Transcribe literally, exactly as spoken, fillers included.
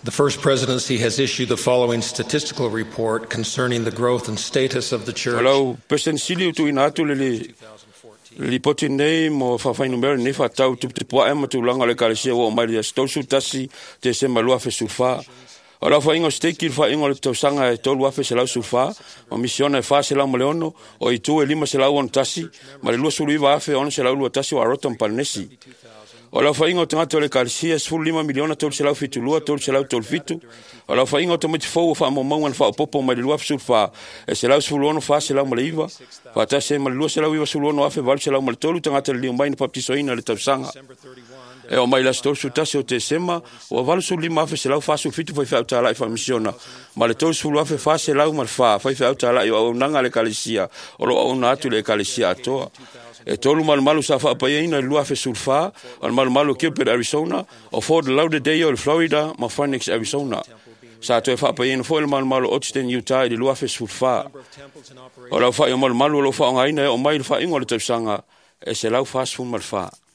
The First Presidency has issued the following statistical report concerning the growth and status of the Church. Hello, President Silio tu inatu le li poti nei mo fa fa numero nei fa tau tu tu po ema tu langa le kalesia o mai ya sto su tasi te se malua fe sulfa. Ora fa ingo steki fa ingo le tau sanga e tolu afe se lau sulfa, o misiona fa se lau moleono o i tu e lima se lau on tasi, ma le lua sulu iwa afe on se lau lua tasi wa rotom palnesi. Ola fa ingo tanga tole kalsia sfulu lima miliona tol se lau fitu lua tol se lau tol fitu. Ola fa ingo tomati fo fa mo mangan fa popo mai lua sulfa e se lau sfulu ono fa se lau moleiva. Fa ta se mal lua se lau iwa sulu ono afe val se lau mal tolu tanga tole liu mai na paptisoina le tafsanga. E o mai la sto su tasi o te sema o val sulu lima afe se lau fa su fitu fa fa tala fa misiona. Ma le tol sulu afe fa se lau mal fa fa fa tala o nanga le kalisia. O lo ona atu le kalisia atoa. E tolu mal malu sa fa pa ina lua fe sulfa al mal malu Kilpert Arizona o Fort Lauderdale Florida ma Phoenix Arizona sa to fa pa ina fo mal malu Austin Utah de lua fe sulfa o la fa mal malu lo fa ngaina o mai fa ingo le tsanga e se lau fa sul mal fa